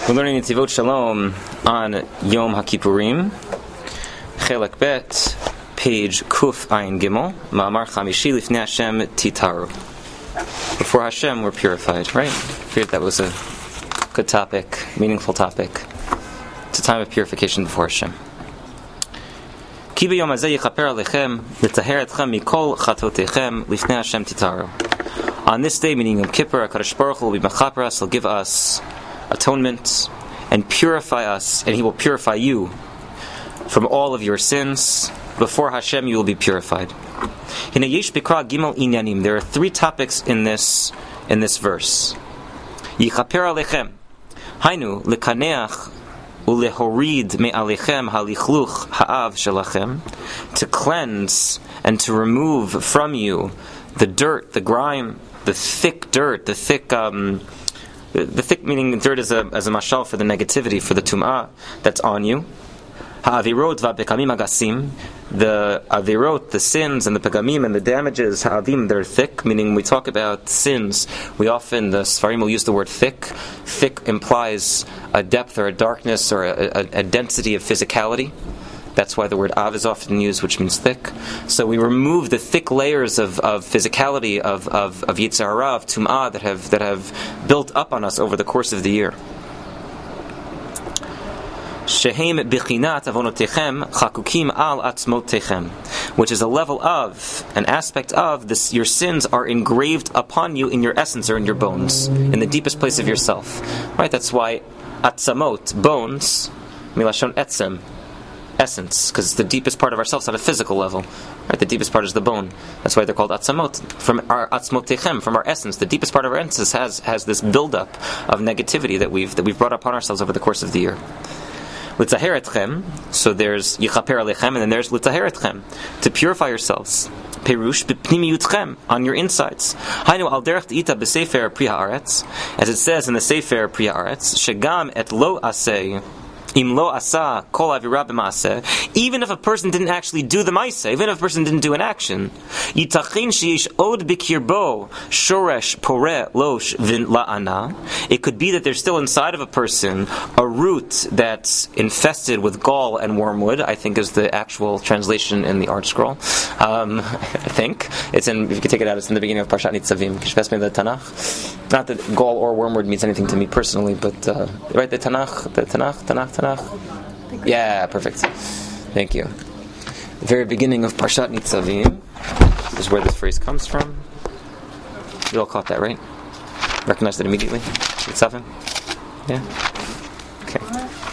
We're learning Netivot Shalom on Yom HaKippurim, Chelek Bet, page Kuf Ayin Gimel, Ma'amar Chamishi Lifnei Hashem Titaru. Before Hashem, we're purified, right? I figured that was a good topic, meaningful topic. It's a time of purification before Hashem. Ki b'yom hazeh yichaper alechem, l'taher etchem mikol chatotechem, lifnei Hashem Titaru. On this day, meaning Yom Kippur, HaKadosh Baruch Hu will be mechaper us, He'll give us atonement and purify us, and He will purify you from all of your sins. Before Hashem, you will be purified. There are three topics in this verse. Yichaper alechem, hainu lekaneach ulehorid me'alechem halichluch ha'av shelachem, to cleanse and to remove from you the dirt, the grime, the thick dirt, the thick meaning dirt as a mashal for the negativity, for the tum'ah that's on you. Ha'avirot va'pekamim agasim, the avirot, the sins and the pegamim and the damages, ha'avim, they're thick, meaning we talk about sins, we often, the Sfarim will use the word thick. Thick implies a depth or a darkness or a density of physicality. That's why the word av is often used, which means thick. So we remove the thick layers of physicality, of Yetzer Hara, of Tum'ah, that have built up on us over the course of the year. Shehem bichinat avonotechem chakukim al atzmotechem, which is a level of, an aspect of, this, your sins are engraved upon you in your essence or in your bones, in the deepest place of yourself. Right? That's why atzamot, bones, milashon etzem, essence, because it's the deepest part of ourselves at a physical level. Right? The deepest part is the bone. That's why they're called atzamot. From our atzmotechem, from our essence, the deepest part of our essence has this buildup of negativity that we've brought upon ourselves over the course of the year. L'taher etchem, so there's yichaper alechem, and then there's l'taher etchem, to purify yourselves. Perush b'pnimiyutchem, on your insides. Hainu al derech t'ita b'sefer pri haaretz, as it says in the sefer pri haaretz, shegam et lo aseh, im lo asa kol avira b'maaseh, even if a person didn't actually do the ma'aseh, even if a person didn't do an action, yitachin sheyesh od b'kirbo shoresh poreh losh vin la'ana, it could be that there's still inside of a person a root that's infested with gall and wormwood, I think is the actual translation in the Art Scroll. I think it's in, if you could take it out, it's in the beginning of Parshat Nitzavim. Can you pass me the Tanakh? Not that gall or wormwood means anything to me personally, but right, the Tanakh. Yeah, perfect. Thank you. The very beginning of Parshat Nitzavim is where this phrase comes from. You all caught that, right? Recognized it immediately? Nitzavim? Yeah? Okay.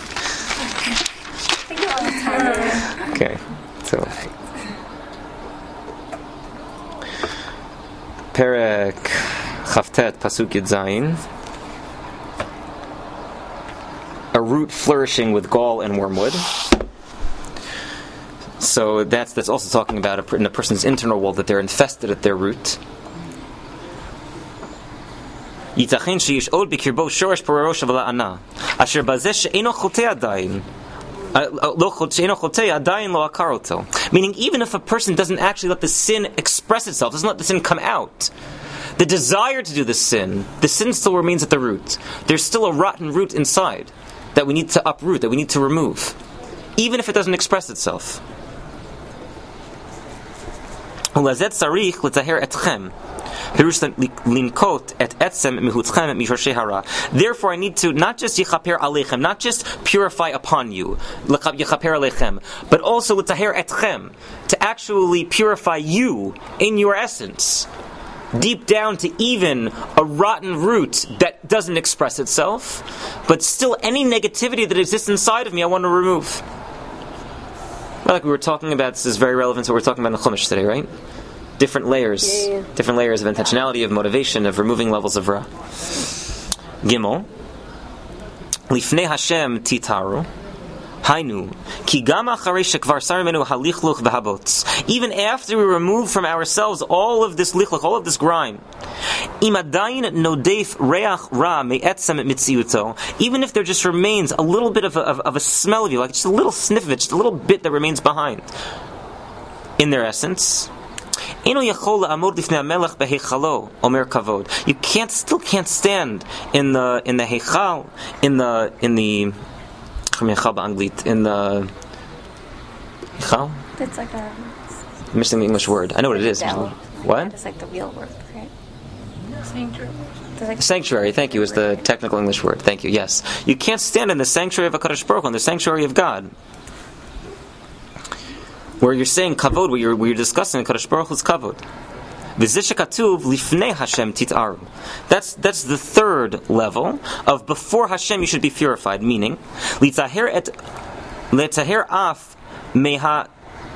Okay. So, Perek Chavtet Pasuk Yud Zayin. A root flourishing with gall and wormwood. So that's also talking about in a person's internal world, that they're infested at their root. Yitachin sheyesh od b'kirbo shoresh poreh losh v'la'ana asher bazeh she'eino chotei adayin lo chotei adayin lo akar oto. Meaning, even if a person doesn't actually let the sin express itself, doesn't let the sin come out, the desire to do the sin still remains at the root. There's still a rotten root inside that we need to uproot, that we need to remove, even if it doesn't express itself. Therefore, I need to not just yichaper alechem, not just purify upon you, yichaper alechem, but also l'taher etchem, to actually purify you in your essence, deep down to even a rotten root that doesn't express itself, but still any negativity that exists inside of me I want to remove. Like we were talking about, this is very relevant to what we're talking about in the Chumash today, right? Different layers. Different layers of intentionality, of motivation, of removing levels of Ra. Gimel. Lifnei Hashem titaru. Hainu, ki gam acharei shekvar sar mimenu halichluch v'habotz. Even after we remove from ourselves all of this lichluch, all of this grime, im adayin nodef reach ra me'etzem mitziyuto. Even if there just remains a little bit of a smell of you, like just a little sniff of it, just a little bit that remains behind in their essence, still can't stand in the heichal, in the heichal. It's like I'm missing the English word. I know what it is. What? It's like the real word, right? Sanctuary, thank you, is the technical English word. Thank you, yes. You can't stand in the sanctuary of HaKadosh Baruch Hu, in the sanctuary of God. Where you're saying kavod, where you're discussing HaKadosh Baruch Hu's kavod. V'zishakatuv lifnei Hashem titaru. That's the third level of before Hashem you should be purified, meaning, litzaher af meha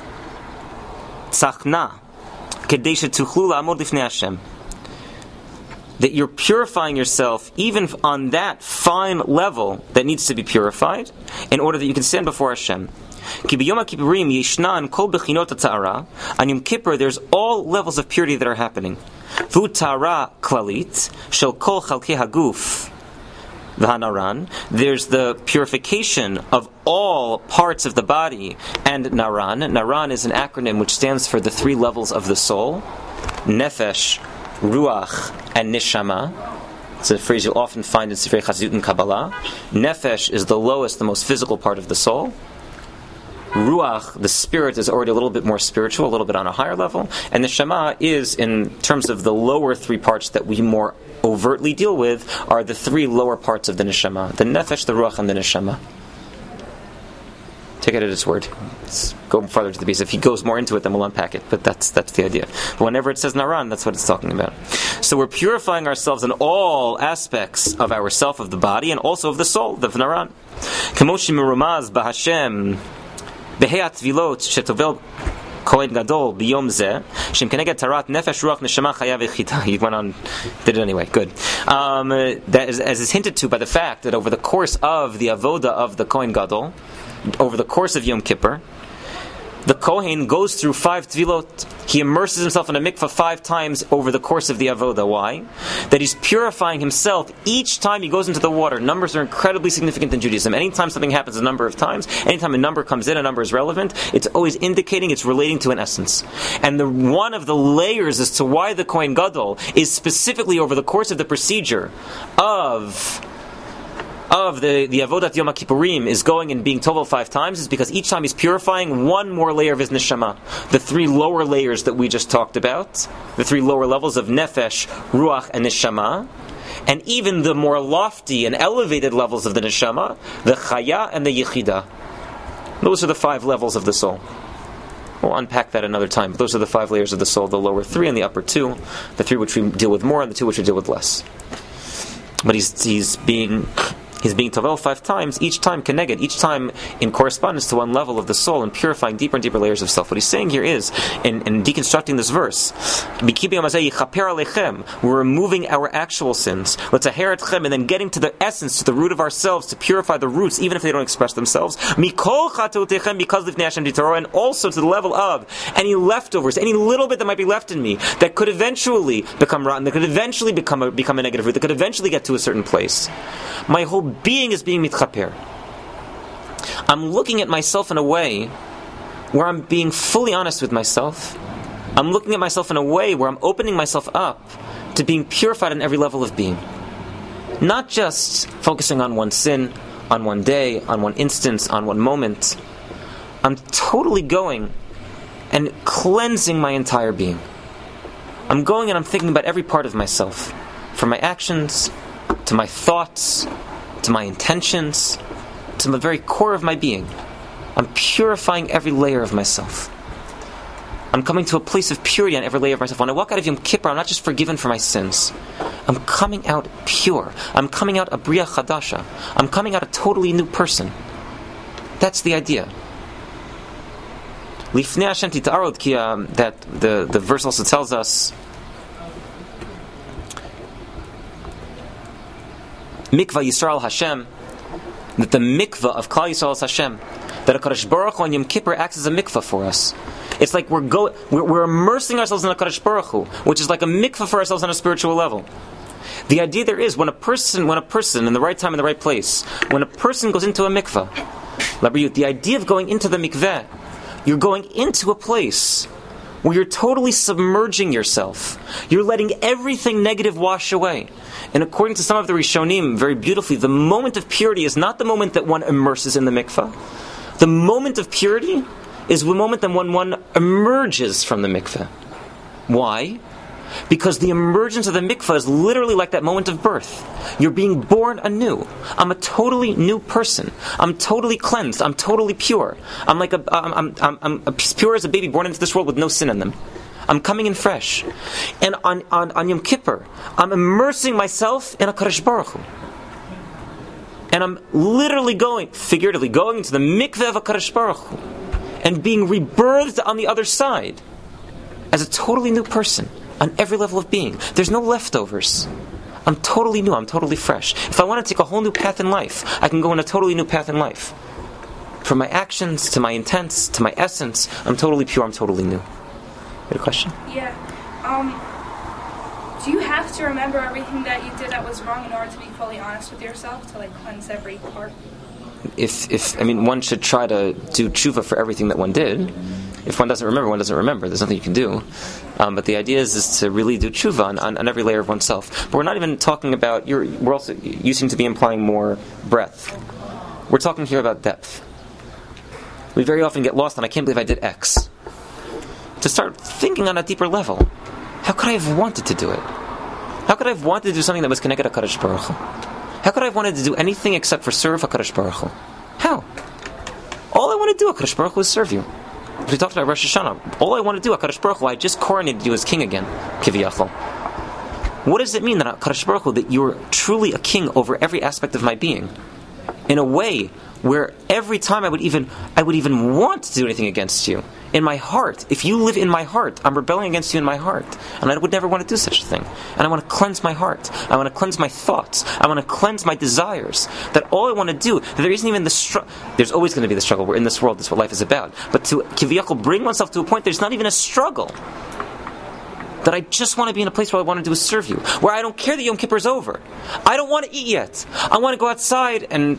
tzachna kedei shetuchlu la'amod lifnei Hashem. That you're purifying yourself even on that fine level that needs to be purified in order that you can stand before Hashem. Ki b'yom HaKippurim yishnan kol bechinot ha'ta'ara. On Yom Kippur, there's all levels of purity that are happening. V'hu ta'ara klalit shel kol chalkei haguf v'hanaran. There's the purification of all parts of the body and naran. Naran is an acronym which stands for the three levels of the soul: nefesh, ruach, and neshama. It's a phrase you'll often find in Sifrei Chassidut and Kabbalah. Nefesh is the lowest, the most physical part of the soul. Ruach, the spirit, is already a little bit more spiritual, a little bit on a higher level. And neshama is, in terms of the lower three parts that we more overtly deal with, are the three lower parts of the neshama: the nefesh, the ruach, and the neshama. Take it at its word. Let's go farther to the piece. If he goes more into it, then we'll unpack it. But that's the idea. But whenever it says naran, that's what it's talking about. So we're purifying ourselves in all aspects of ourself, of the body, and also of the soul, the naran. Kamoshi merumaz b'Hashem beheat vilot shetovel kohen gadol biyom zeh shem keneged tarat nefesh ruach neshama chaya v'chita. He went on, did it anyway. Good. That is, as is hinted to by the fact that over the course of the avoda of the kohen gadol, over the course of Yom Kippur, the Kohen goes through 5 tvilot. He immerses himself in a mikvah 5 times over the course of the avoda. Why? That he's purifying himself each time he goes into the water. Numbers are incredibly significant in Judaism. Anytime something happens a number of times, anytime a number comes in, a number is relevant, it's always indicating it's relating to an essence. And one of the layers as to why the Kohen Gadol is specifically over the course of the procedure of the Avodat Yom HaKippurim is going and being tovel 5 times is because each time he's purifying one more layer of his neshama. The 3 lower layers that we just talked about, the 3 lower levels of nefesh, ruach, and neshama, and even the more lofty and elevated levels of the neshama, the chaya and the yechida. Those are the 5 levels of the soul. We'll unpack that another time. But those are the 5 layers of the soul, the lower 3 and the upper 2, the 3 which we deal with more and the 2 which we deal with less. But he's being tovel 5 times, each time keneged, each time in correspondence to one level of the soul, and purifying deeper and deeper layers of self. What he's saying here is, in deconstructing this verse, we're removing our actual sins, and then getting to the essence, to the root of ourselves, to purify the roots, even if they don't express themselves, and also to the level of any leftovers, any little bit that might be left in me, that could eventually become rotten, that could eventually become a negative root, that could eventually get to a certain place. My whole being is being mitchaper. I'm looking at myself in a way where I'm being fully honest with myself. I'm looking at myself in a way where I'm opening myself up to being purified on every level of being. Not just focusing on one sin, on one day, on one instance, on one moment. I'm totally going and cleansing my entire being. I'm going and I'm thinking about every part of myself, from my actions, to my thoughts, to my intentions, to the very core of my being. I'm purifying every layer of myself. I'm coming to a place of purity on every layer of myself. When I walk out of Yom Kippur, I'm not just forgiven for my sins. I'm coming out pure. I'm coming out a Bria Chadasha. I'm coming out a totally new person. That's the idea. Lifnei Hashem tit'arod ki, that the verse also tells us, Mikvah Yisrael Hashem, that the mikvah of Klal Yisrael is Hashem, that HaKadosh Baruch Hu on Yom Kippur acts as a mikvah for us. It's like we're immersing ourselves in HaKadosh Baruch Hu, which is like a mikvah for ourselves on a spiritual level. The idea there is, when a person in the right time in the right place, when a person goes into a mikvah, the idea of going into the mikveh, you're going into a place where you're totally submerging yourself. You're letting everything negative wash away. And according to some of the Rishonim, very beautifully, the moment of purity is not the moment that one immerses in the mikveh. The moment of purity is the moment that one emerges from the mikveh. Why? Because the emergence of the mikveh is literally like that moment of birth. You're being born anew. I'm a totally new person. I'm totally cleansed. I'm totally pure. I'm as pure as a baby born into this world with no sin in them. I'm coming in fresh. And on Yom Kippur, I'm immersing myself in HaKadosh Baruch Hu. And I'm literally figuratively going into the mikveh of HaKadosh Baruch Hu and being rebirthed on the other side as a totally new person. On every level of being. There's no leftovers. I'm totally new. I'm totally fresh. If I want to take a whole new path in life, I can go in a totally new path in life. From my actions, to my intents, to my essence, I'm totally pure, I'm totally new. You had a question? Yeah. Do you have to remember everything that you did that was wrong in order to be fully honest with yourself, to cleanse every part? One should try to do tshuva for everything that one did. If one doesn't remember, one doesn't remember. There's nothing you can do. But the idea is to really do tshuva on every layer of oneself. But we're not even talking about, you seem to be implying more breadth. We're talking here about depth. We very often get lost on, I can't believe I did X. To start thinking on a deeper level. How could I have wanted to do it? How could I have wanted to do something that was connected to HaKadosh Baruch Hu? How could I have wanted to do anything except for serve HaKadosh Baruch Hu? How? All I want to do, HaKadosh Baruch Hu, is serve you. We talked about Rosh Hashanah. All I want to do, HaKadosh Baruch Hu, I just coronated you as king again, Kiviyachol. What does it mean that HaKadosh Baruch Hu, that you're truly a king over every aspect of my being? In a way where every time I would even want to do anything against you, in my heart, if you live in my heart, I'm rebelling against you in my heart. And I would never want to do such a thing. And I want to cleanse my heart. I want to cleanse my thoughts. I want to cleanse my desires. That all I want to do, that there isn't even the struggle. There's always going to be the struggle. We're in this world. That's what life is about. But to Kiviyachol bring oneself to a point, there's not even a struggle. That I just want to be in a place where I want to do is serve you. Where I don't care that Yom Kippur is over. I don't want to eat yet. I want to go outside and...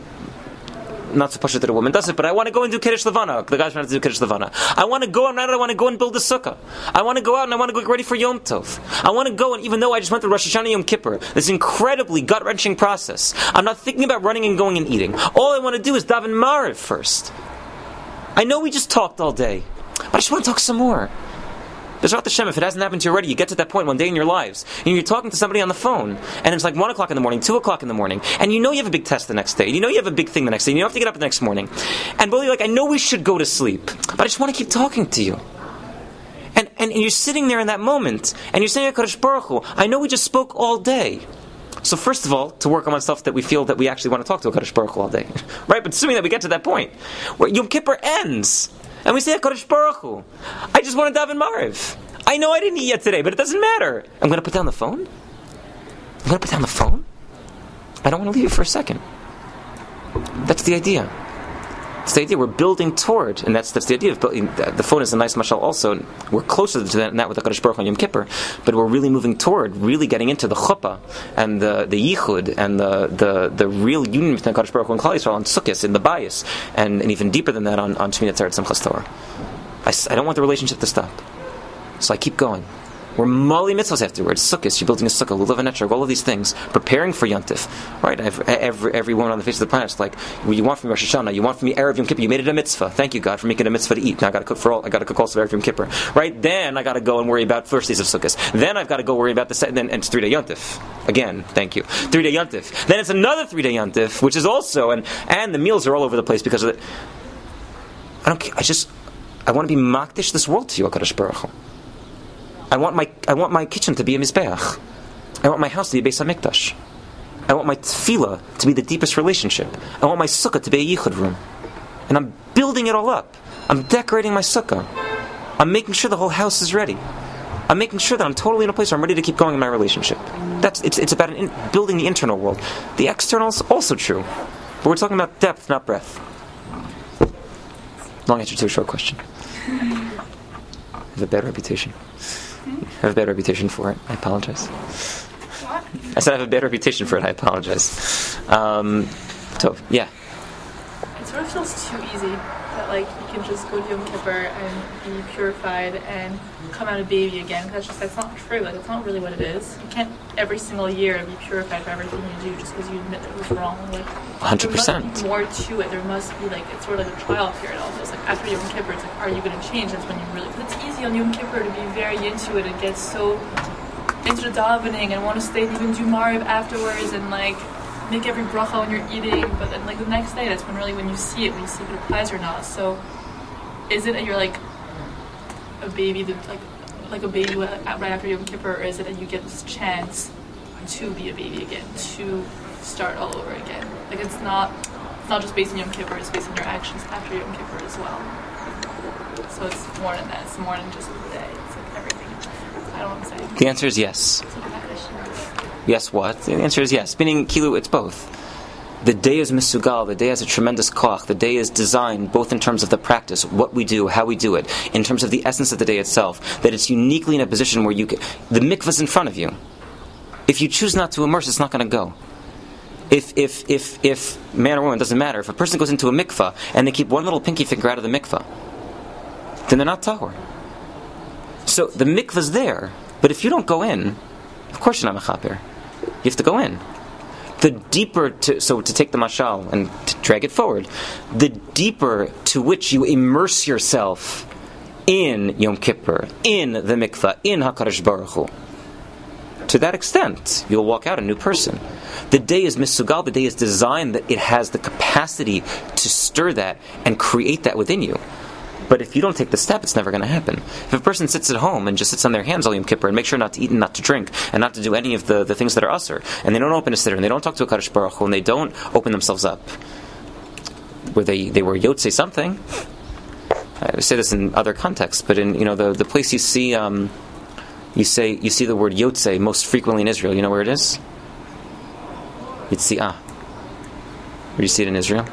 Not so push it that a woman does it, but I want to go and do Kiddush Levana. The guys trying to do Kiddush Levana. I want to go and I want to go and build a sukkah. I want to go out and I want to get ready for Yom Tov. I want to go, and even though I just went through Rosh Hashanah Yom Kippur, this incredibly gut-wrenching process, I'm not thinking about running and going and eating. All I want to do is daven Mariv first. I know we just talked all day, but I just want to talk some more. B'ezrat Hashem, if it hasn't happened to you already, you get to that point one day in your lives, and you're talking to somebody on the phone, and it's like 1 o'clock in the morning, 2 o'clock in the morning, and you know you have a big test the next day, and you know you have a big thing the next day, and you have to get up the next morning, and both you're like, I know we should go to sleep, but I just want to keep talking to you. And you're sitting there in that moment, and you're saying, HaKadosh Baruch Hu, I know we just spoke all day. So first of all, to work on oneself that we feel that we actually want to talk to HaKadosh Baruch Hu all day. Right? But assuming that we get to that point, where Yom Kippur ends, and we say, HaKadosh Baruch Hu, I just want to daven Mariv. I know I didn't eat yet today, but it doesn't matter. I'm going to put down the phone? I'm going to put down the phone? I don't want to leave it for a second. That's the idea. It's the idea we're building toward, and that's the idea of building. The phone is a nice mashal also. We're closer to that with the HaKadosh Baruch Hu on Yom Kippur, but we're really moving toward, really getting into the chuppah, and the yichud, and the real union between HaKadosh Baruch Hu and Klal Yisrael on Sukkot, in the bias, and even deeper than that on Shmini Atzeret Simchas Torah. I don't want the relationship to stop. So I keep going. We're mali mitzvahs afterwards. Sukkot, you're building a sukkah, lulav and etrog, all of these things, preparing for Yontif. Right? Every woman on the face of the planet is like, well, you want from me Rosh Hashanah, you want from me Erev Yom Kippur, you made it a mitzvah. Thank you, God, for making it a mitzvah to eat. Now I got to cook I got to cook also Erev Yom Kippur. Right? Then I got to go and worry about first days of Sukkot. Then I've got to go worry about and it's 3-day Yontif. Again, thank you. 3-day Yontif. Then it's another 3-day Yontif, which is also, and the meals are all over the place because of it. I don't care. I want to be makdish this world to you, HaKadosh Baruch Hu. I want my kitchen to be a mizbeach. I want my house to be a Beis HaMikdash. I want my tefillah to be the deepest relationship. I want my sukkah to be a yichud room. And I'm building it all up. I'm decorating my sukkah. I'm making sure the whole house is ready. I'm making sure that I'm totally in a place where I'm ready to keep going in my relationship. It's about building the internal world. The external is also true. But we're talking about depth, not breadth. Long answer to a short question. I have a bad reputation. I have a bad reputation for it. I apologize. What? I said I have a bad reputation for it. I apologize. Yeah. It sort of feels too easy that like you can just go to Yom Kippur and be purified and come out a baby again. That's not true. Like it's not really what it is. You can't every single year be purified for everything you do just because you admit that it was wrong. Like 100%. There must be more to it. There must be like it's sort of like a trial period. Almost like after Yom Kippur, it's like, are you going to change? That's when you really. But it's easy on Yom Kippur to be very into it and get so into the davening and want to stay and even do Mariv afterwards and like make every bracha when you're eating, but then like the next day, that's when you see it, when you see if it applies or not. So, is it that you're like a baby, like a baby right after Yom Kippur, or is it that you get this chance to be a baby again, to start all over again? Like it's not just based on Yom Kippur, it's based on your actions after Yom Kippur as well. So it's more than that. It's more than just the day. It's like everything. I don't know what I'm saying. The answer is yes. Yes, what? The answer is yes. Meaning, Kilu, it's both. The day is misugal, the day has a tremendous koch, the day is designed both in terms of the practice, what we do, how we do it, in terms of the essence of the day itself, that it's uniquely in a position where the mikvah's in front of you. If you choose not to immerse, it's not going to go. If man or woman, doesn't matter, if a person goes into a mikvah and they keep one little pinky finger out of the mikvah, then they're not tahor. So the mikvah's there, but if you don't go in, of course you're not mechaper. You have to go in. The deeper to take the mashal and to drag it forward, the deeper to which you immerse yourself in Yom Kippur, in the mikvah, in HaKadosh Baruch Hu, to that extent, you'll walk out a new person. The day is misugal, the day is designed that it has the capacity to stir that and create that within you. But if you don't take the step, it's never going to happen. If a person sits at home and just sits on their hands all Yom Kippur and make sure not to eat and not to drink and not to do any of the things that are usher, and they don't open a siddur and they don't talk to a Kadosh Baruch Hu and they don't open themselves up, where they were yotzei something. I say this in other contexts, but in the place you see you see the word yotzei most frequently in Israel. You know where it is? Yitziah. Where do you see it in Israel?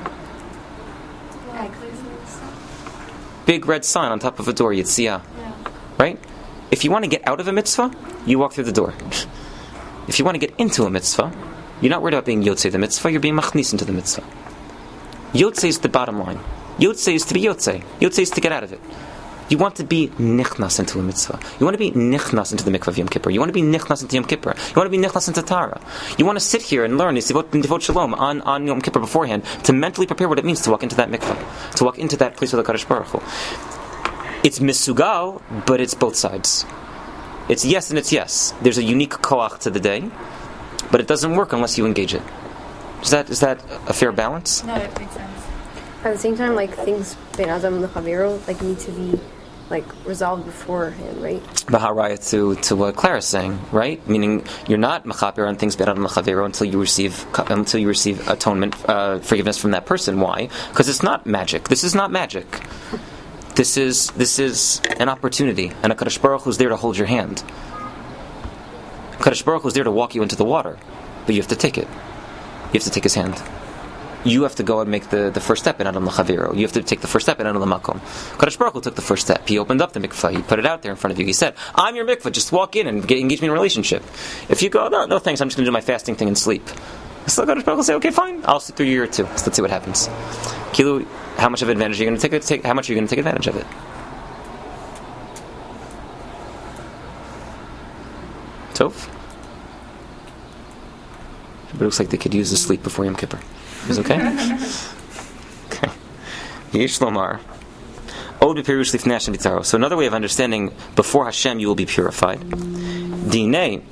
Big red sign on top of a door, Yitziah. Yeah. Right? If you want to get out of a mitzvah, you walk through the door. If you want to get into a mitzvah, you're not worried about being yotzei the mitzvah, you're being machnis into the mitzvah. Yotzei is the bottom line. Yotzei is to be yotzei. Yotzei is to get out of it. You want to be nichnas into a mitzvah. You want to be nichnas into the mikvah of Yom Kippur. You want to be nichnas into Yom Kippur. You want to be nichnas into Tara. You want to sit here and learn Yesivot Shalom on Yom Kippur beforehand to mentally prepare what it means to walk into that mikvah, to walk into that place of the Kadosh Baruch Hu. It's misugal, but it's both sides. It's yes and it's yes. There's a unique koach to the day, but it doesn't work unless you engage it. Is that a fair balance? No, it makes sense. At the same time, like things Ben Adam and the Chaviro like need to be like resolved beforehand, right? Baharaya to what Claire is saying, right? Meaning you're not mechaper on things Ben Adam and Chaviro until you receive atonement, forgiveness from that person. Why? Because it's not magic. This is not magic. This is an opportunity, and a Kadosh Baruch Hu is there to hold your hand. Kadosh Baruch Hu is there to walk you into the water, but you have to take it. You have to take his hand. You have to go and make the first step in Adam L'Chaviro. You have to take the first step in Adam L'Makom. Kadosh Baruch Hu took the first step. He opened up the mikvah. He put it out there in front of you. He said, I'm your mikvah. Just walk in and engage me in a relationship. If you go, no thanks, I'm just going to do my fasting thing and sleep. So Kadosh Baruch Hu will say, okay, fine. I'll sit through a year or two. So let's see what happens. Kilu, how much of advantage are you going to take? How much are you going to take advantage of it? Tov? It looks like they could use the sleep before Yom Kippur. Is it okay? Okay. Yesh Lomar. So another way of understanding, before Hashem you will be purified. Dinei.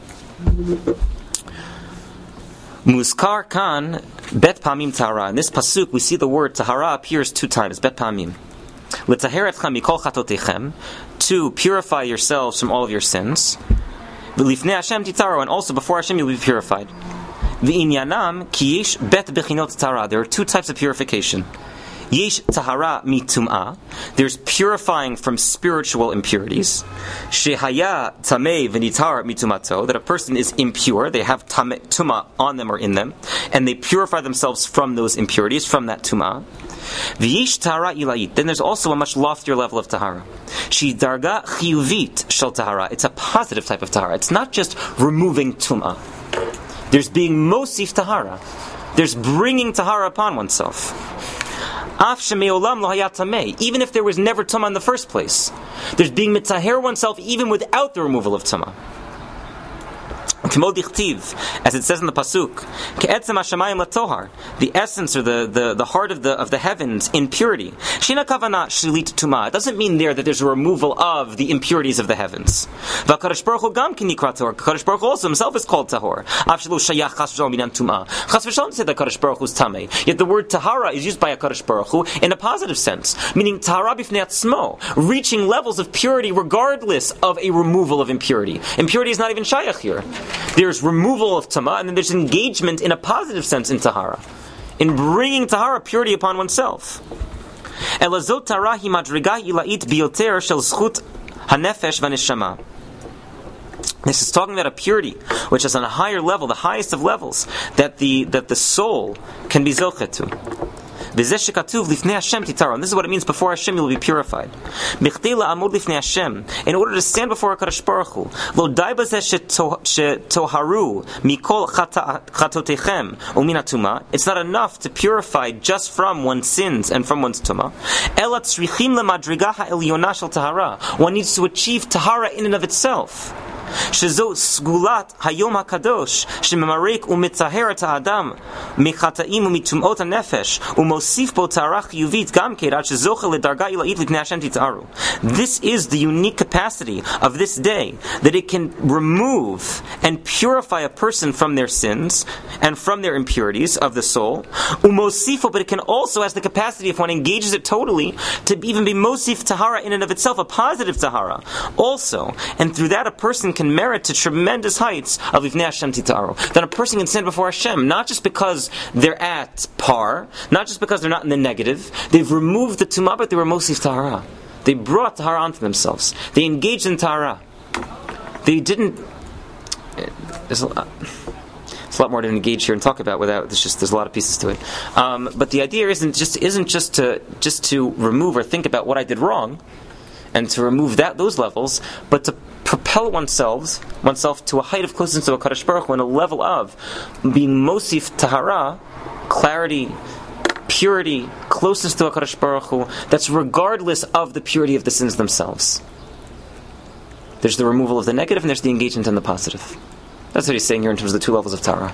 Muskar kan bet pamim tahara. In this pasuk we see the word tahara appears 2 times. Bet pamim. L'taheretchem mikol chatotechem, to purify yourselves from all of your sins. V'lifnei Hashem titaru, and also before Hashem you will be purified. V'inyanam ki yesh bet bechinot tahara. There are 2 types of purification. Yesh tahara mitum'ah. There's purifying from spiritual impurities. Shehaya tamei v'nitar mitumato. That a person is impure. They have tumah on them or in them, and they purify themselves from those impurities, from that tumah. V'yesh tahara ilayit. Then there's also a much loftier level of tahara. She darga chiyuvit shel tahara. It's a positive type of tahara. It's not just removing tumah. There's being mosif tahara. There's bringing tahara upon oneself. Af sheme'olam lo hayat tameh, even if there was never tumah in the first place. There's being mitzaher oneself even without the removal of tumah. As it says in the pasuk, the essence or the heart of the heavens in purity. It doesn't mean there that there's a removal of the impurities of the heavens. HaKadosh Baruch Hu also himself is called tahor. Chas v'shalom said that HaKadosh Baruch Hu is tamei. Yet the word tahara is used by HaKadosh Baruch Hu in a positive sense, meaning tahara b'fnei atzmo, reaching levels of purity regardless of a removal of impurity. Impurity is not even shayach here. There's removal of tamah, and then there's engagement in a positive sense in tahara, in bringing tahara, purity upon oneself. Elazot tahara hi madriga ilait bioter shel zchut hanefesh v'neshama. This is talking about a purity which is on a higher level, the highest of levels, that the soul can be zochet to. This is what it means: before Hashem you will be purified. In order to stand before HaKadosh Baruch Hu, lo dai bazeh shetoharu mikol chatotechem umin hatumah. It's not enough to purify just from one's sins and from one's tumah. Ela tzrichim lemadriga ha'elyona shel tahara. One needs to achieve tahara in and of itself. שזו סגולת היום הקדוש שממרק ומטהר את האדם מחטאים ומטומאות הנפש ומוסיף בו טהרה חיובית גם כן עד שזוכה לדרגה עילאית לפני השם תתארו. This is the unique capacity of this day, that it can remove and purify a person from their sins and from their impurities of the soul. Umosifo, but it can also has the capacity, if one engages it totally, to even be mosif tahara in and of itself, a positive tahara also. And through that a person can merit to tremendous heights of Livnei Hashem Titaru. Then a person can stand before Hashem, not just because they're at par, not just because they're not in the negative. They've removed the tumah, but they were mosif tahara. They brought tahara onto themselves. They engaged in tahara. They didn't. There's a lot more to engage here and talk about without. There's a lot of pieces to it. But the idea isn't just to remove or think about what I did wrong, and to remove those levels, but to propel oneself to a height of closeness to HaKadosh Baruch Hu and a level of being mosif tahara, clarity, purity, closeness to HaKadosh Baruch Hu, that's regardless of the purity of the sins themselves. There's the removal of the negative and there's the engagement in the positive. That's what he's saying here in terms of the two levels of tahara.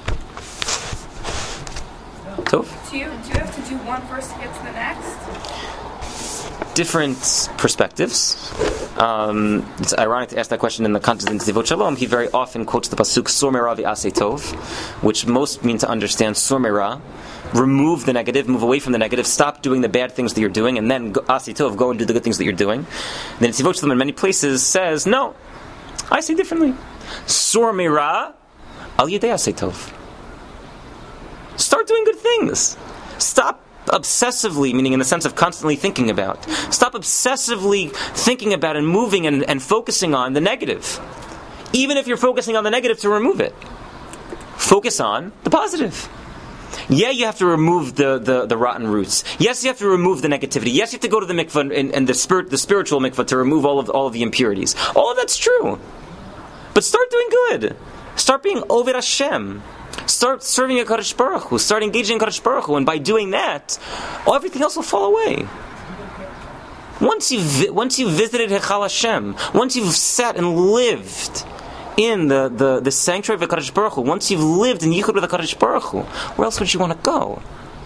Tov? Do you have to do one first to get to the next? Different perspectives. It's ironic to ask that question in the context of Devot Shalom. He very often quotes the pasuk Sur Me'ra v'aseh tov, which most mean to understand Sur Me'ra, remove the negative, move away from the negative, stop doing the bad things that you're doing, and then aseh tov, go and do the good things that you're doing. Then Devot Shalom in many places says, no, I say differently. Sur Me'ra al yedei aseh tov. Start doing good things. Stop obsessively, meaning in the sense of constantly thinking about. Stop obsessively thinking about and moving and focusing on the negative. Even if you're focusing on the negative, to remove it. Focus on the positive. Yeah, you have to remove the rotten roots. Yes, you have to remove the negativity. Yes, you have to go to the mikvah and the spiritual mikvah to remove all of the impurities. All of that's true. But start doing good. Start being Oved Hashem. Start serving HaKadosh Baruch Hu. Start engaging HaKadosh Baruch Hu, and by doing that, everything else will fall away. Once you've visited Hechal Hashem, once you've sat and lived in the sanctuary of HaKadosh Baruch Hu, once you've lived in Yichud with HaKadosh Baruch Hu, where else would you want to go?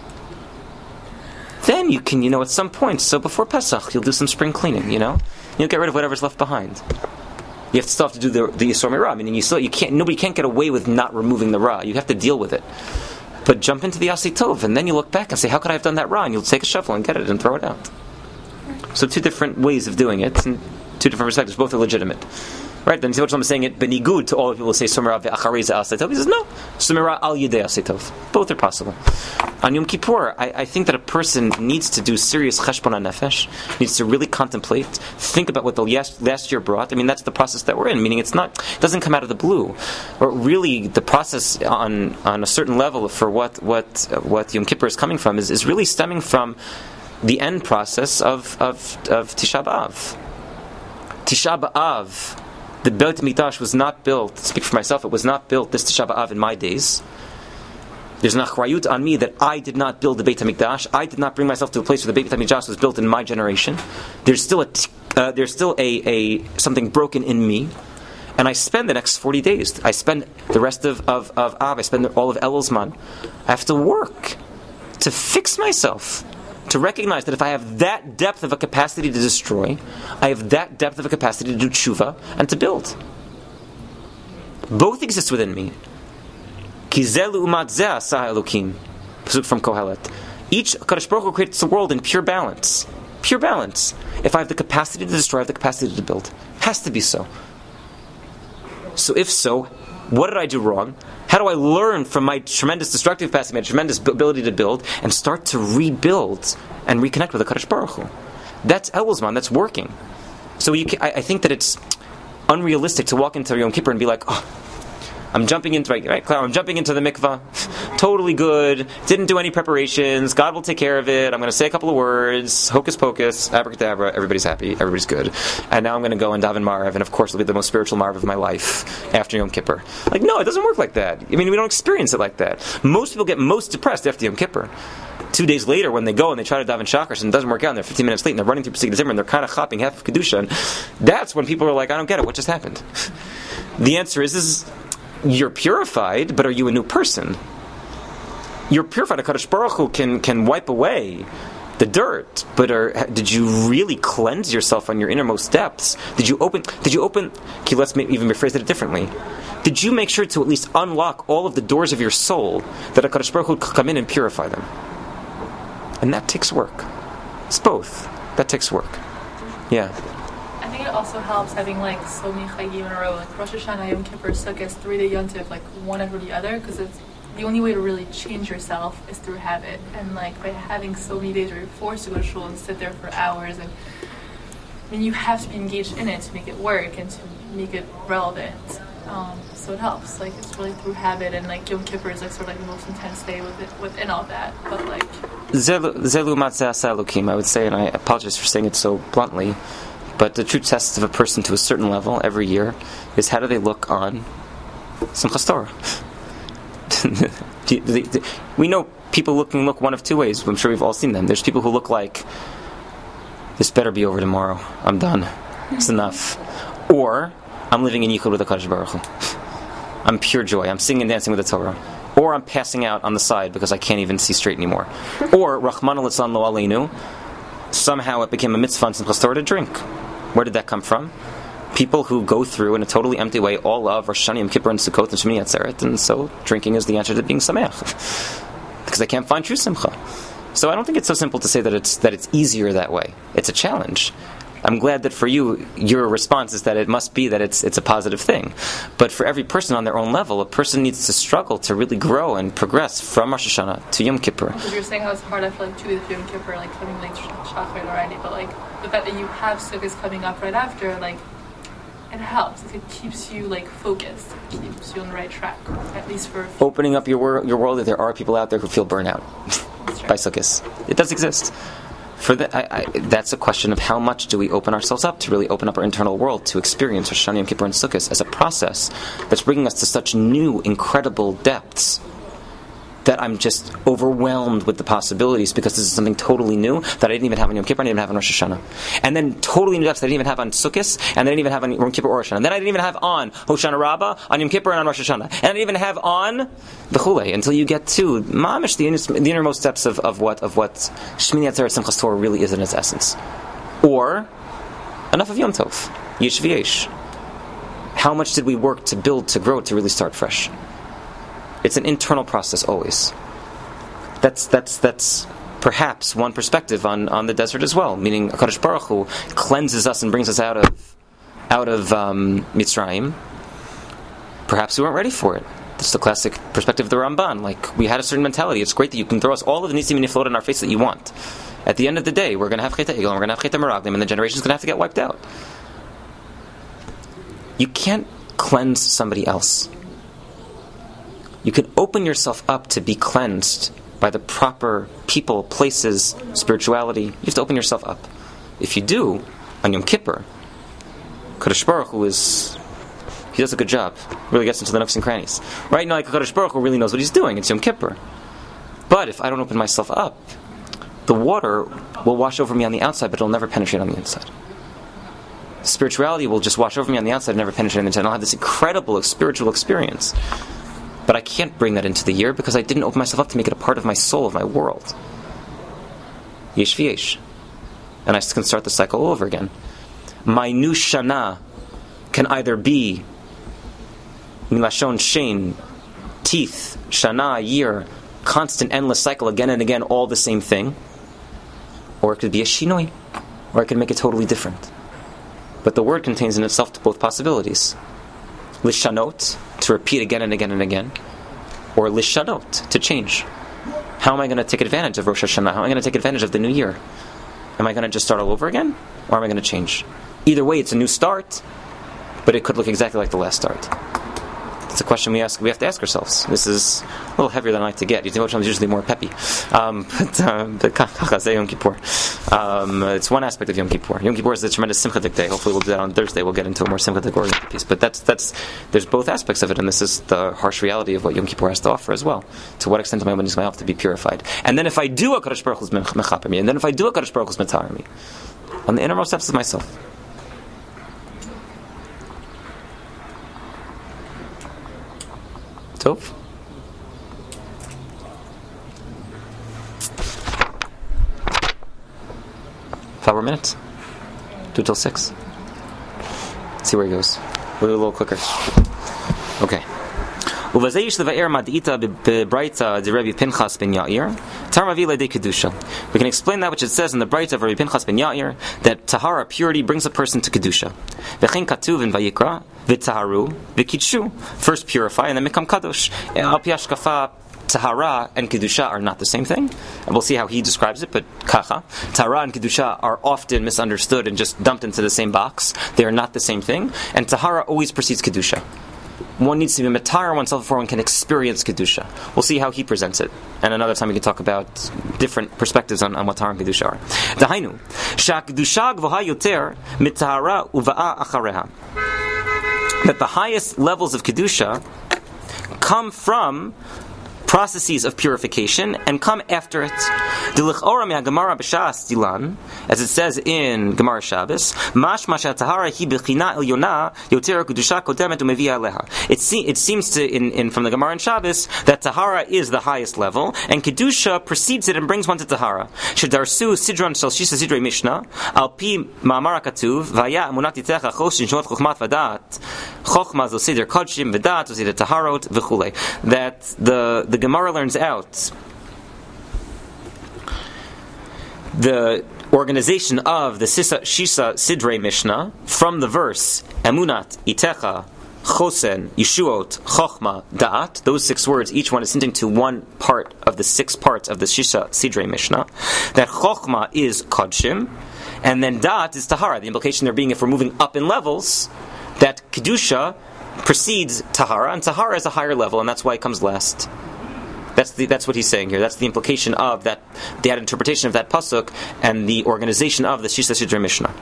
Then you can, at some point, so before Pesach, you'll do some spring cleaning, You'll get rid of whatever's left behind. You have to still have to do the Yisor Me'ra, meaning nobody can't get away with not removing the Ra. You have to deal with it. But jump into the Aseh Tov, and then you look back and say, how could I have done that Ra? And you'll take a shovel and get it and throw it out. So two different ways of doing it, and two different perspectives, both are legitimate. Right? Then see what I'm saying it benigud to all the people who say Sumera ve'acharei Aseh Tov. He says, no, Sumera al yedei Aseh Tov. Both are possible. On Yom Kippur, I think that a person needs to do serious cheshbon hanefesh, needs to really contemplate, think about what the last year brought. I mean, that's the process that we're in, meaning it doesn't come out of the blue. Or really, the process on a certain level for what Yom Kippur is coming from is really stemming from the end process of Tisha B'Av. Tisha B'Av, the Beit Mikdash was not built, to speak for myself, it was not built this Tisha B'Av in my days. There's an achrayut on me that I did not build the Beit HaMikdash. I did not bring myself to a place where the Beit HaMikdash was built in my generation. There's still a something broken in me. And I spend the next 40 days. I spend the rest of Av. I spend all of Elul Zman. I have to work to fix myself. To recognize that if I have that depth of a capacity to destroy, I have that depth of a capacity to do tshuva and to build. Both exist within me. Ki zeh l'umat zeh asah Elokim. Pasuk from Kohelet. Each Kadosh Baruch Hu creates the world in pure balance. Pure balance. If I have the capacity to destroy, I have the capacity to build. Has to be so. So if so, what did I do wrong? How do I learn from my tremendous destructive capacity, my tremendous ability to build, and start to rebuild and reconnect with the Kadosh Baruch Hu? That's Elul Zman. That's working. So I think that it's unrealistic to walk into Yom Kippur and be like, oh, I'm jumping into I'm jumping into the mikvah, totally good, didn't do any preparations, God will take care of it, I'm going to say a couple of words, hocus pocus, abracadabra, everybody's happy, everybody's good. And now I'm going to go and daven Marav, and of course it'll be the most spiritual Marav of my life after Yom Kippur. Like, no, it doesn't work like that. I mean, we don't experience it like that. Most people get most depressed after Yom Kippur. 2 days later, when they go and they try to daven Shachar and it doesn't work out, and they're 15 minutes late and they're running through Pesach Zimmer and they're kind of chopping half of Kedusha, and that's when people are like, I don't get it, what just happened? The answer is you're purified, but are you a new person? You're purified. HaKadosh Baruch Hu can wipe away the dirt, but did you really cleanse yourself on your innermost depths? Did you open? Okay, let's even rephrase it differently. Did you make sure to at least unlock all of the doors of your soul that HaKadosh Baruch Hu could come in and purify them? And that takes work. It's both. That takes work. Yeah. I think it also helps having like so many chagim in a row, like Rosh Hashanah, Yom Kippur, Sukkot, 3-day Yontif, like one after the other, because it's the only way to really change yourself is through habit. And like by having so many days where you're forced to go to shul and sit there for hours, and I mean you have to be engaged in it to make it work and to make it relevant. So it helps. Like it's really through habit, and like Yom Kippur is like sort of like the most intense day within all that. But like Zelu Matzah Elokim, I would say, and I apologize for saying it so bluntly. But the true test of a person to a certain level every year is how do they look on Simchas Torah. We know people look one of two ways. I'm sure we've all seen them. There's people who look like, this better be over tomorrow. I'm done. It's enough. Or, I'm living in Yichud with the Kadosh Baruch Hu. I'm pure joy. I'm singing and dancing with the Torah. Or I'm passing out on the side because I can't even see straight anymore. Or, Rachmana litzlan lo aleinu, somehow it became a mitzvah in Simchas Torah to drink. Where did that come from? People who go through in a totally empty way all of Rosh Hashanah, Yom Kippur, and Sukkot, and Shemini Atzeret, and so drinking is the answer to being sameach. Because they can't find true simcha. So I don't think it's so simple to say that it's easier that way. It's a challenge. I'm glad that for you, your response is that it must be that it's a positive thing. But for every person on their own level, a person needs to struggle to really grow and progress from Rosh Hashanah to Yom Kippur. Because you're saying how it's hard after like 2 days of Yom Kippur, like coming like Shachar already, but like the fact that you have Sukkot coming up right after, like it helps. It keeps you like focused. It keeps you on the right track, at least for opening up your world. That there are people out there who feel burnout by Sukkot. It does exist. For that's a question of how much do we open ourselves up to really open up our internal world to experience Rosh Hashanah, Yom Kippur, and Sukkot as a process that's bringing us to such new, incredible depths that I'm just overwhelmed with the possibilities because this is something totally new that I didn't even have on Yom Kippur, I didn't even have on Rosh Hashanah. And then totally new depths that I didn't even have on Sukkot, and I didn't even have on Yom Kippur or Rosh Hashanah. And then I didn't even have on Hoshana Rabbah, on Yom Kippur, and on Rosh Hashanah. And I didn't even have on V'chulei until you get to Mamish, the innermost depths of what Shmini Atzeret Simchas Torah really is in its essence. Or enough of Yom Tov, Yesh V'yesh. How much did we work to build, to grow, to really start fresh? It's an internal process always. That's perhaps one perspective on the desert as well. Meaning, HaKadosh Baruch Hu cleanses us and brings us out of Mitzrayim. Perhaps we weren't ready for it. That's the classic perspective of the Ramban. Like, we had a certain mentality. It's great that you can throw us all of the Nisim Niflot in our face that you want. At the end of the day, we're going to have Chet HaEgel, and we're going to have Chet HaMeraglim, and the generation's going to have to get wiped out. You can't cleanse somebody else. You can open yourself up to be cleansed by the proper people, places, spirituality. You have to open yourself up. If you do, on Yom Kippur, Kadosh Baruch Hu he does a good job. Really gets into the nooks and crannies. Right now, like Kadosh Baruch Hu really knows what he's doing. It's Yom Kippur. But if I don't open myself up, the water will wash over me on the outside, but it'll never penetrate on the inside. Spirituality will just wash over me on the outside and never penetrate on the inside. And I'll have this incredible spiritual experience. But I can't bring that into the year because I didn't open myself up to make it a part of my soul, of my world. Yesh v'yesh. And I can start the cycle all over again. My new Shana can either be Milashon Shein, teeth, Shana, year, constant, endless cycle, again and again, all the same thing. Or it could be a Shinoi, or I could make it totally different. But the word contains in itself both possibilities. Lishanot, to repeat again and again and again, or lishanot, to change. How am I going to take advantage of Rosh Hashanah? How am I going to take advantage of the new year? Am I going to just start all over again, or am I going to change? Either way, it's a new start, but it could look exactly like the last start. It's a question we have to ask ourselves. This is a little heavier than I like to get. Yom Kippur is usually more peppy. But Yom Kippur. It's one aspect of Yom Kippur. Yom Kippur is a tremendous simchadik day. Hopefully we'll do that on Thursday. We'll get into a more simchadik oriented piece. But there's both aspects of it, and this is the harsh reality of what Yom Kippur has to offer as well. To what extent am I willing myself to be purified? And then if I do a Kadosh Baruch Hu's mechaper me, and then if I do a Kadosh Baruch Hu's metar me, on the innermost depths of myself. Tov. 5 more minutes. 2 till 6. Let's see where he goes. We'll do a little quicker. Okay. We can explain that which it says in the Braita of Rabbi Pinchas ben Yair, that Tahara, purity, brings a person to Kedusha. First purify and then become Kadosh. Al pi hashkafa, Tahara and Kedusha are not the same thing. And we'll see how he describes it, but Kacha. Tahara and Kedusha are often misunderstood and just dumped into the same box. They are not the same thing. And Tahara always precedes Kedusha. One needs to be matar oneself before one can experience Kedusha. We'll see how he presents it. And another time we can talk about different perspectives on what Tahara and Kedusha are. Dahainu, sha'kedusha gvoha yoter mitahara uva'a achareha. That the highest levels of Kedusha come from processes of purification and come after it. As it says in Gemara Shabbos, it seems to from the Gemara in Shabbos that Tahara is the highest level and Kedusha precedes it and brings one to Tahara. Shedarsu Sidron Shel Shisha Sidrei Mishnah Al Pi Ma'amar Katuv Vaya Emunat Yitecha Choshin Shmot Chochmat Vadat Chochma Zo Sidr Kodshim Vadat Zo Sidr Taharot V'chulei. That the Gemara learns out the organization of the Shisa Sidrei Mishnah from the verse Emunat, Itecha, Chosen, Yeshuot, Chochma, Da'at. Those 6 words, each one is hinting to one part of the 6 parts of the Shisa Sidrei Mishnah. That Chochma is Kodshim, and then Da'at is Tahara. The implication there being, if we're moving up in levels, that Kedusha precedes Tahara, and Tahara is a higher level, and that's why it comes last. That's what he's saying here. That's the implication of that interpretation of that pasuk and the organization of the Shisa Sidrei Mishnah.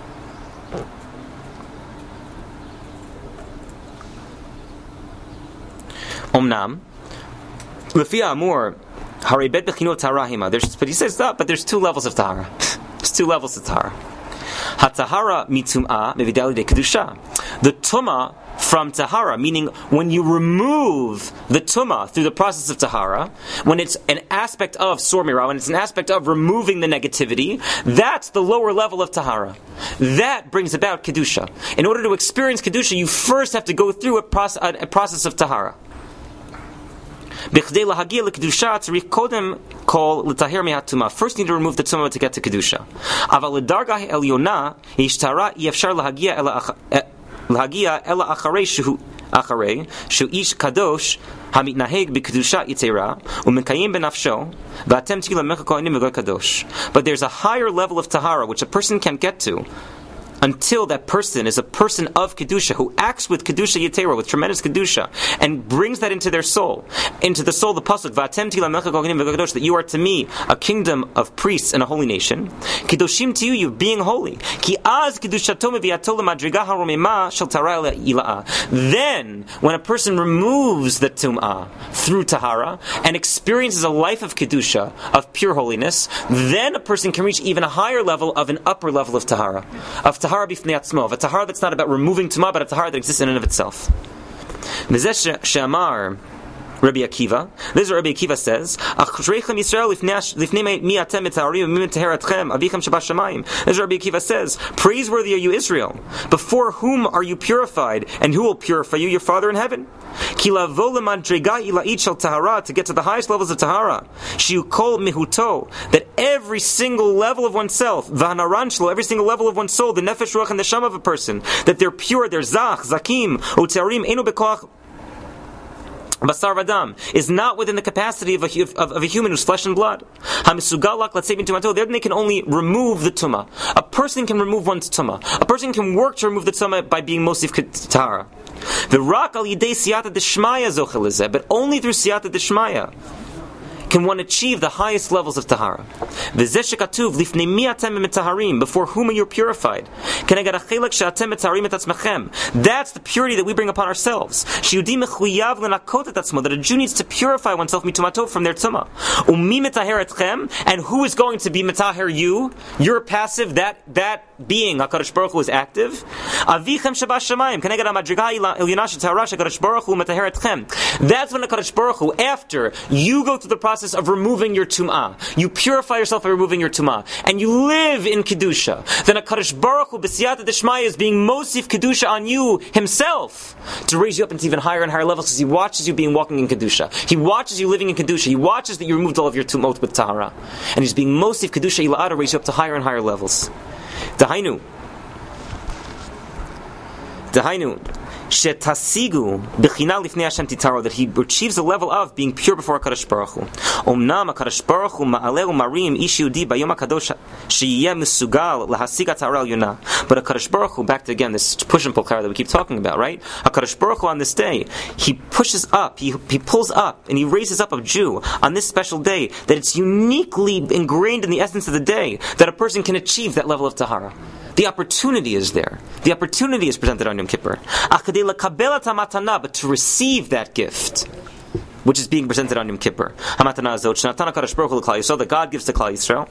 Omnam, Lefi Amur, Hari Bet Bechinot Tarahima. But he says that, but there's 2 levels of Tahara. There's 2 levels of Tahara. HaTahara mitum'ah mevidali de kedusha. The Tumah from Tahara, meaning when you remove the Tumah through the process of Tahara, when it's an aspect of Sormira, when it's an aspect of removing the negativity, that's the lower level of Tahara. That brings about Kedusha. In order to experience Kedusha, you first have to go through a process of Tahara. First you need to remove the tumah to get to kedusha. But there's a higher level of tahara which a person can get to until that person is a person of Kedusha, who acts with Kedusha Yetera, with tremendous Kedusha, and brings that into their soul, into the soul, the Pasuk, V'atem ti lamelech kohanim v'kadosh, that you are to me a kingdom of priests and a holy nation. Kedoshim to you being holy. Ki az Kedushato meviato l'madriga haromima shel tara ila'a. Then, when a person removes the Tum'ah through Tahara, and experiences a life of Kedusha, of pure holiness, then a person can reach even a higher level of an upper level of Tahara. Of Tahara b'fnei atzmo, of a Tahara that's not about removing Tum'ah, but a Tahara that exists in and of itself. V'zeh she'amar Rabbi Akiva. This is what Rabbi Akiva says. This is what Rabbi Akiva says. Praiseworthy are you, Israel. Before whom are you purified? And who will purify you? Your Father in heaven. To get to the highest levels of Tahara. That every single level of oneself, every single level of one's soul, the nefesh, ruach, and the shama of a person, that they're pure, they're zach, zakim, utearim, enu bekoach, Basar Vadam is not within the capacity of a human who's flesh and blood. Hamisugalak, let's say, then they can only remove the tumah. A person can remove one's tumah. A person can work to remove the tumah by being mosif Tahara. The rak al yidei siyata deshmaya zochel, but only through siyata deshmaya can one achieve the highest levels of Tahara. Before whom are you purified? That's the purity that we bring upon ourselves. That a Jew needs to purify oneself from their tumah. And who is going to be mitaher you? You're passive, that being, HaKadosh Baruch Hu, is active. That's when HaKadosh Baruch Hu, after you go through the process of removing your tum'ah, you purify yourself by removing your tum'ah, and you live in kedusha, then HaKadosh Baruch Hu b'siyata d'shmaya is being mosif kedusha on you himself to raise you up into even higher and higher levels, because he watches you walking in kedusha. He watches you living in kedusha. He watches that you removed all of your tumot with tahara, and he's being mosif kedusha ila'ah to raise you up to higher and higher levels. Dahainu. Shetasigu b'china lifnei Hashem titaro, that he achieves the level of being pure before HaKadosh Baruch Hu. Omnam HaKadosh Baruch Hu ma'aleu marim ish yehudi bayom HaKadosh sheyeh mesugal lahasig hatara yonah. But HaKadosh Baruch Hu, back to again this push and pull that we keep talking about, right? HaKadosh Baruch Hu on this day, he pushes up, he pulls up, and he raises up a Jew on this special day, that it's uniquely ingrained in the essence of the day that a person can achieve that level of tahara. The opportunity is there. The opportunity is presented on Yom Kippur. But to receive that gift, which is being presented on Yom Kippur, that God gives to Klal Yisrael,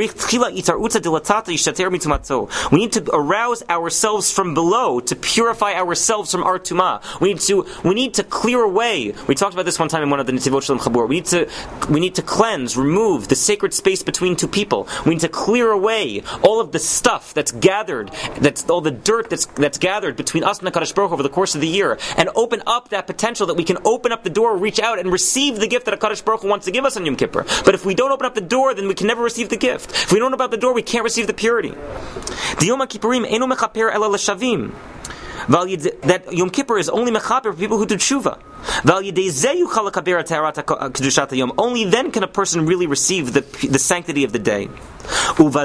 we need to arouse ourselves from below to purify ourselves from our tumah. We need to clear away. We talked about this one time in one of the Nitivot Shalom Chabur. We need to cleanse, remove the sacred space between two people. We need to clear away all of the stuff that's gathered, that's all the dirt that's gathered between us and HaKadosh Baruch Hu over the course of the year, and open up that potential that we can open up the door, reach out, and receive the gift that HaKadosh Baruch Hu wants to give us on Yom Kippur. But if we don't open up the door, then we can never receive the gift. If we don't open up the door, we can't receive the purity. The Yom Kippurim eno mechaper ela l'shavim. That Yom Kippur is only mechaper for people who do tshuva. Only then can a person really receive the sanctity of the day. That when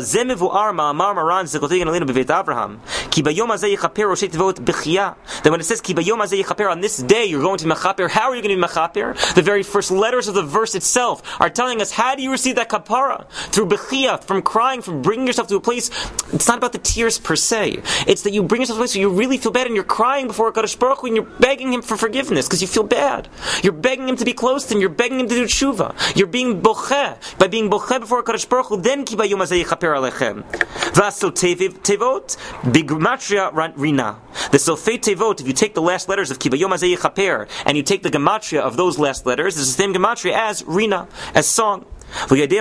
it says on this day you're going to mechaper, how are you going to be mechaper? The very first letters of the verse itself are telling us, how do you receive that kapara? Through bechia, from crying, from bringing yourself to a place. It's not about the tears per se. It's that you bring yourself to a place where you really feel bad, and you're crying before HaKadosh Baruch Hu, and you're begging Him for forgiveness because you feel bad. You're begging Him to be close to Him. You're begging Him to do tshuva. You're being bocheh. By being bocheh before HaKadosh Baruch Hu, then ki bayom hazeh yichaper alechem. V'asol tevot b'gematria rina. The Sofei Tevot, if you take the last letters of ki bayom hazeh yichaper and you take the gematria of those last letters, it's the same gematria as rina, as song. In the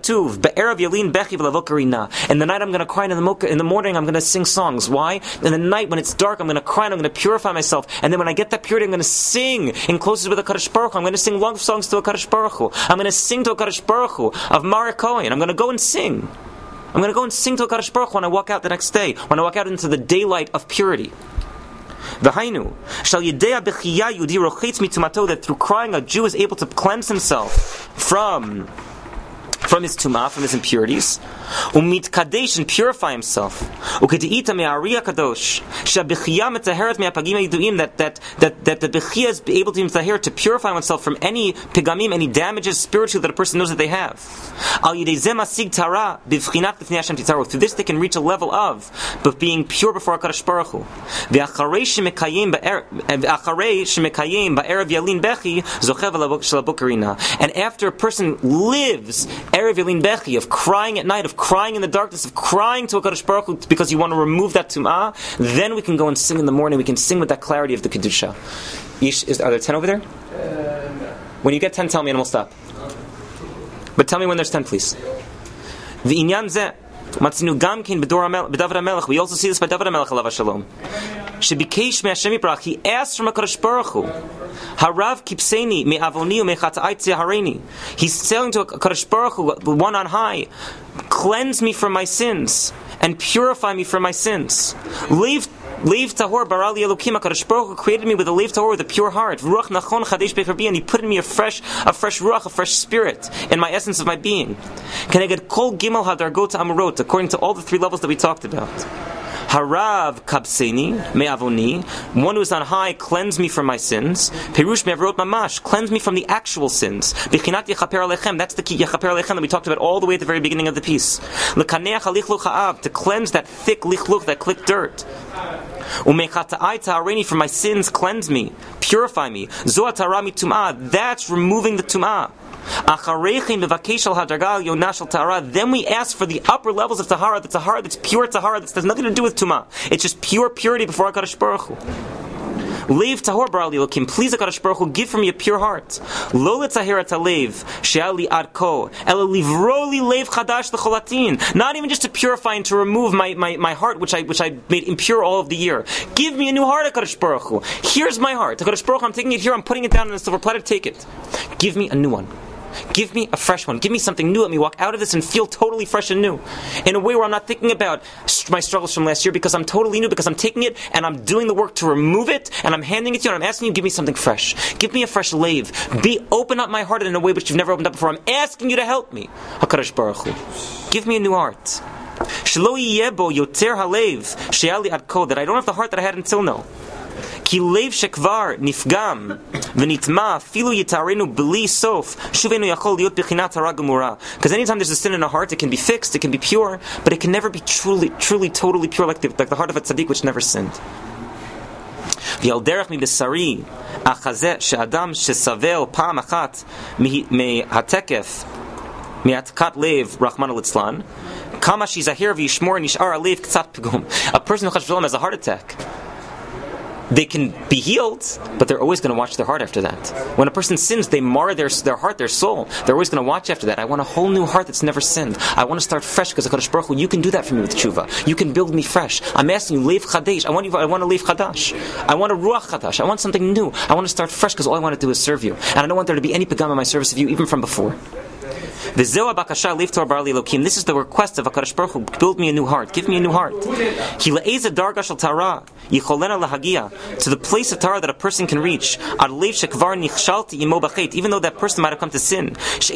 night I'm going to cry, and in the morning I'm going to sing songs. Why? In the night when it's dark I'm going to cry, and I'm going to purify myself, and then when I get that purity I'm going to sing in closeness with HaKadosh Baruch Hu. I'm going to sing love songs to HaKadosh Baruch Hu. I'm going to sing to HaKadosh Baruch Hu of Mara Kohen. I'm going to go and sing. I'm going to go and sing to HaKadosh Baruch Hu when I walk out the next day, when I walk out into the daylight of purity. V'hainu, shall yedea b'chiyah yudi rochetz mitumato, that through crying a Jew is able to cleanse himself from from his tumah, from his impurities, umitkadesh, and purify himself. Ukedeita me'ariya kadosh, she'abichiyah metaheret me'apagim yiduim, that the bechiyah is able to be metaheret, to purify oneself from any pigamim, any damages spiritually that a person knows that they have. Al yidei zeh masig tara b'vchinat lifnei Hashem titaru. Through this, they can reach a level of being pure before HaKadosh Baruch Hu. V'acharei shemekayim ba'erev yalin bechi zochev shalabukarina. And after a person lives erev yalin bechi, of crying at night, of crying in the darkness, of crying to HaKadosh Baruch Hu because you want to remove that tum'ah, then we can go and sing in the morning. We can sing with that clarity of the kedusha. Are there 10 over there? When you get 10, tell me and we'll stop. But tell me when there's 10, please. V'inyan zeh matzinu gam kin b'David HaMelech. We also see this by David HaMelech alav shalom. Shebikesh me'Hashem Yitbarach. He asked from HaKadosh Baruch Hu, Harav kipseini me'avoni u'mechata'ai tzehareini. He's saying to HaKadosh Baruch Hu, the one on high, cleanse me from my sins and purify me from my sins. Leiv tahor barali elokim. HaKadosh Baruch Hu created me with a leiv tahor, with a pure heart. Ruach nachon chadesh becherbi, and He put in me a fresh ruach, a fresh spirit in my essence of my being. Can I get kol gimel hadargot amurot, according to all the 3 levels that we talked about? Harav kabseni me'avoni, one who is on high, cleanse me from my sins. Perush me'avrot mamash, cleanse me from the actual sins. Bechinat yechaper alechem, that's the key yechaper alechem that we talked about all the way at the very beginning of the piece. Lekaneach halichluch ha'av, to cleanse that thick lichluch, that click dirt. Umechata'ai ta'areini, from my sins cleanse me, purify me. Zoat harami tum'ah, that's removing the tum'ah. Then we ask for the upper levels of tahara, the tahara that's pure tahara, that has nothing to do with tumah. It's just pure purity before HaKadosh Baruch Hu. Leiv tahor barali elokim, please HaKadosh Baruch Hu, give for me a pure heart. Lo letzahirat halev she'ali adko ela livroli leiv chadash l'cholatin. Not even just to purify and to remove my heart, which I made impure all of the year. Give me a new heart, HaKadosh Baruch Hu. Here's my heart, HaKadosh Baruch Hu. I'm taking it here. I'm putting it down on a silver platter. Take it. Give me a new one. Give me a fresh one. Give me something new. Let me walk out of this and feel totally fresh and new. In a way where I'm not thinking about my struggles from last year, because I'm totally new, because I'm taking it and I'm doing the work to remove it, and I'm handing it to you and I'm asking you, give me something fresh. Give me a fresh lave. Open up my heart in a way which you've never opened up before. I'm asking you to help me. HaKadosh Baruch Hu. Give me a new heart. Shelo yebo yoter halev she'ali adko, that I don't have the heart that I had until now. Ki lev shekvar nifgam v'nitma filu yitarenu b'li sof shuvenu yachol liot b'chinat hara gemura. Because anytime there's a sin in a heart, it can be fixed, it can be pure, but it can never be truly, totally pure, like the heart of a tzaddik which never sinned. V'al derech mi b'sari achazeh she'adam shesavel pa'am achat me'hatekef me'atkat lev rachman litzlan kama shizahir v'yishmor nishar alev k'tzat pigum. A person who chas v'shalom has a heart attack, they can be healed, but they're always going to watch their heart after that. When a person sins, they mar their heart, their soul. They're always going to watch after that. I want a whole new heart that's never sinned. I want to start fresh, because HaKadosh Baruch Hu, you can do that for me with tshuva. You can build me fresh. I'm asking you, leiv chadesh. I want a leiv chadash. I want a ruach chadash. I want something new. I want to start fresh, because all I want to do is serve you. And I don't want there to be any pagam in my service of you, even from before. This is the request of HaKadosh Baruch Hu, build me a new heart, give me a new heart. To the place of Torah that a person can reach, even though that person might have come to sin,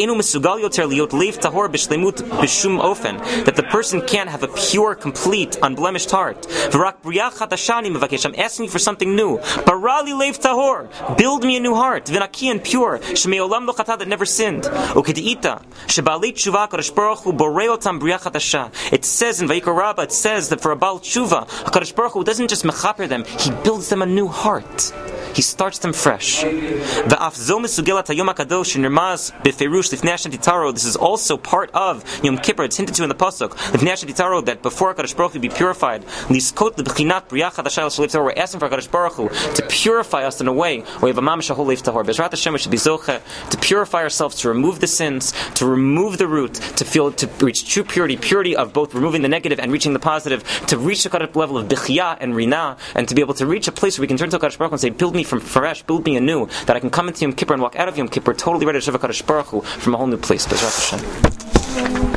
that the person can't have a pure, complete, unblemished heart. I'm asking you for something new. Build me a new heart, and pure, that never sinned. It says in Vayikra Rabbah, it says that for a Baal Tshuva, HaKadosh Baruch Hu doesn't just mechaper them, He builds them a new heart. He starts them fresh. This is also part of Yom Kippur. It's hinted to in the pasuk that before HaKadosh Baruch Hu be purified, we're asking for HaKadosh Baruch Hu to purify us in a way where we have a mamash a whole leif tahor. Bezrat Hashem, we should be zoche to purify ourselves, to remove the sins, to remove the root, to reach true purity of both removing the negative and reaching the positive, to reach a level of bichya and rina, and to be able to reach a place where we can turn to HaKadosh Baruch Hu and say, build me from fresh, build me anew, that I can come into Yom Kippur and walk out of Yom Kippur totally ready to serve HaKadosh Baruch Hu from a whole new place. Bezrat Hashem.